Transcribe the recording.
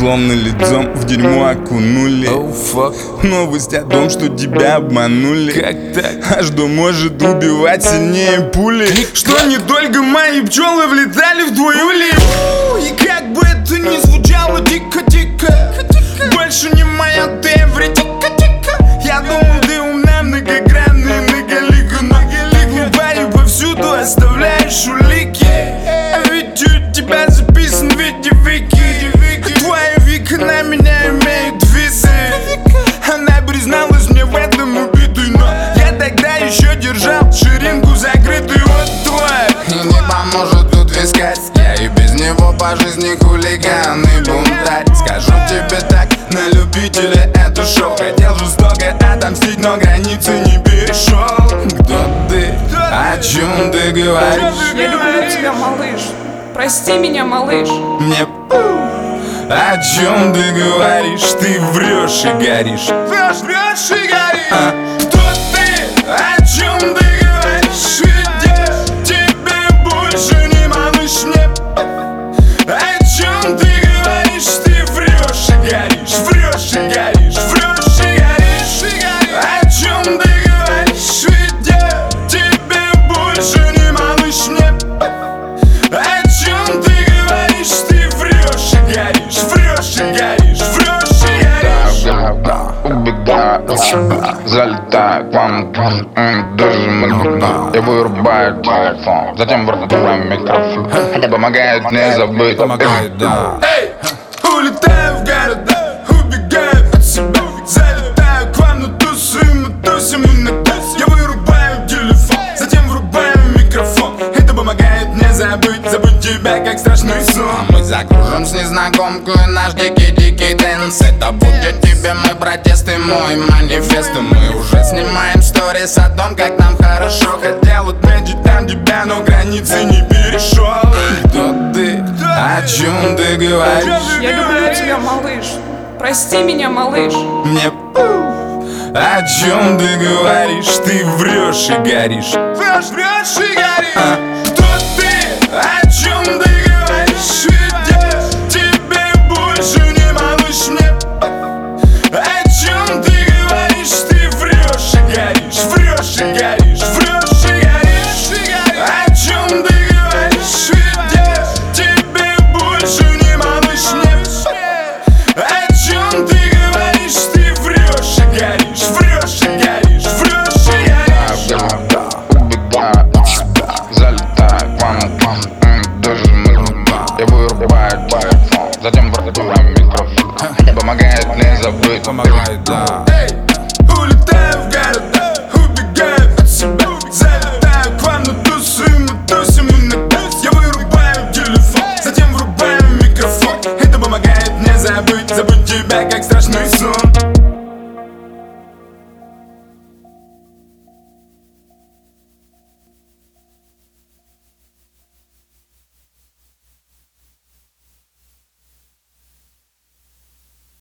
словно лицом в дерьмо окунули. Новость о том, что тебя обманули. Как так? А что может убивать сильнее пули? Что не только мои пчелы влетали в твою липу. И как бы это ни звучало дико-дико, больше не моя теоретика. Я думал, ты умна, многогранная, многолика, но парень повсюду оставляешь улики. А ведь у тебя записан в виде Вики. Твоя Вика на меня имеет висы. Она призналась мне в этом убитой, но я тогда еще держал ширинку закрытой. Вот твой. И не поможет тут искать, я и без него по жизни хулиган и бунтарь. Скажу тебе так, на любителя это шоу. Хотел жестоко отомстить, но границы не перешел. Кто ты? О чем ты говоришь? Я люблю тебя, малыш. Прости меня, малыш. Мне о чем ты говоришь? Ты врешь и горишь. Врешь и горишь. Кто ты? О чем ты говоришь? Ведь тебе больше не малыш. Мне о чем ты говоришь? Ты врешь и горишь. Врешь и горишь. Врешь и горишь. О чем ты говоришь? Ведь тебе больше не малыш. Мне о чем ты говоришь? Ты врешь и горишь. Врешь и горишь. Врешь и горишь. Убегаю от себя, залетаю к вам, даже мальбуна. Я вырубаю телефон, затем вырубаю микрофон. Это помогает мне забыть. Помогает, да. Эй, улетаю в города, убегаю от себя, залетаю к вам на тусы, мы тусим иногда. Я вырубаю телефон, затем врубаю микрофон. Это помогает мне забыть тебя, как страшный сон. Мы закружим с незнакомкой наш дикий дэнс. Это будет тебе мой протест и мой манифест. И мы уже снимаем сторис о том, как нам хорошо. Хотел отметить там тебя, но границы не перешел. Кто ты? О чем ты говоришь? Я люблю тебя, малыш. Прости меня, малыш. Мне о чем ты говоришь? Ты врешь и горишь. Врешь и горишь. Кто ты? О чем ты говоришь? Ведь тебе больше не малыш. Мне о чем ты говоришь? Ты врешь и горишь. Врешь и горишь. Врешь и горишь. О чем ты говоришь? Ведь тебе больше не малыш. Мне о чем ты говоришь? Ты врешь и горишь. Врешь и горишь. Врешь и горишь. Убегаю от себя, залетаю к вам, даже мальбуна. Я вырубаю телефон, затем вырубаю микрофон. Это помогает мне забыть. Помогает, да. Эй!